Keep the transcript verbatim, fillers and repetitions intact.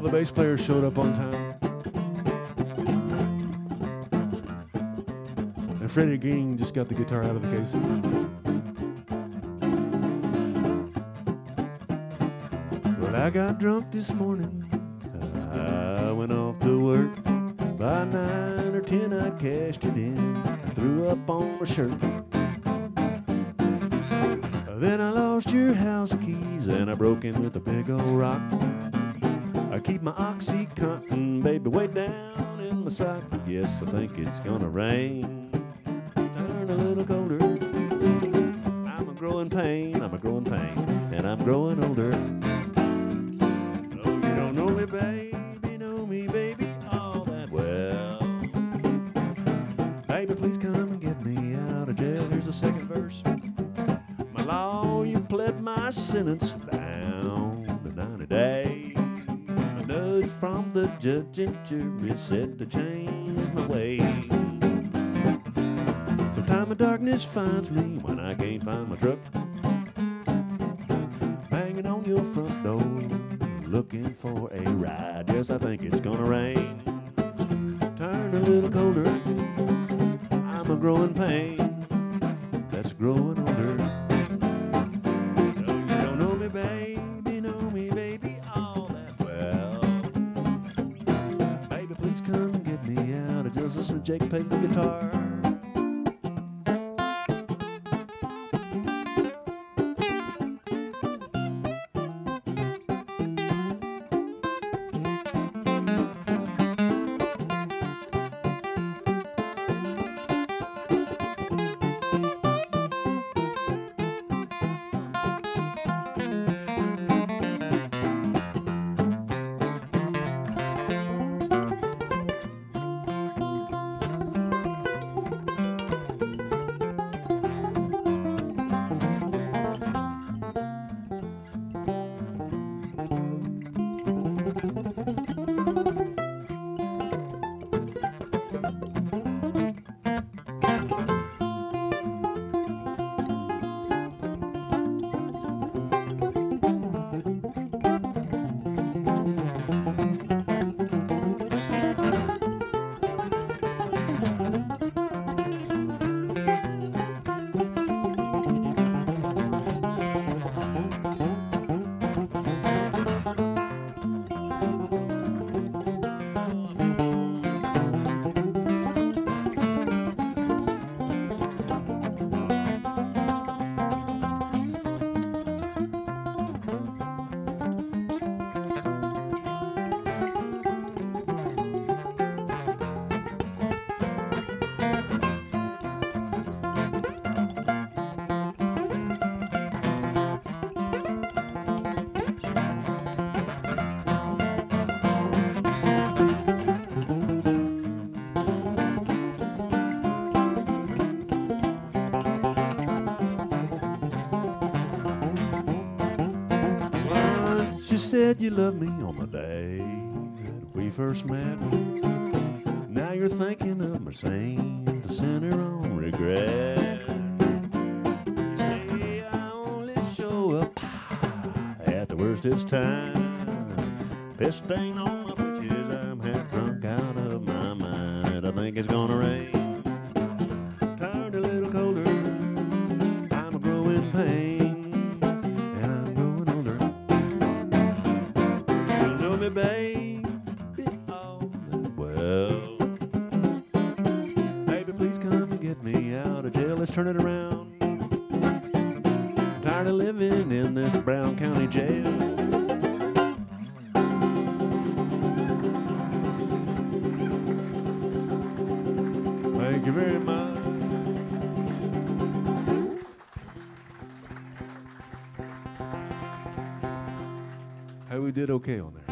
the bass player showed up on time. And Freddie Green just got the guitar out of the case. Well, I got drunk this morning. I went off to work. By nine or ten, I'd cashed it in and threw up on my shirt. Then I lost your house keys and I broke in with a big old rock. I keep my OxyContin, baby, way down in my sock. Yes, I think it's gonna rain. Turn a little colder. I'm a growing pain, I'm a growing pain, and I'm growing older. Oh, you don't know me, baby, know me, baby, all that well. Baby, please come and get me out of jail. Here's the second verse. My law, you pled my sentence down to ninety days. A nudge from the judge and jury said to change my ways. So time of darkness finds me when I can't find my truck, banging on your front door, looking for a ride. Yes, I think it's gonna rain. Turn a little colder. I'm a growing pain that's growing older. Oh, you don't know me, baby, know me, baby, all that well. Baby, please come and get me out. I just listen to Jake play the guitar. You said you loved me on the day that we first met. Now you're thinking of my same sinner on regret. You say I only show up at the worstest time. Piss stain on my britches, I'm half drunk out of my mind. I think it's gonna rain. Turn a little colder. I'm a growing pain. Baby, all that well. Baby, please come and get me out of jail. Let's turn it around. I'm tired of living in this Brown County jail. Thank you very much. Hey, we did okay on there.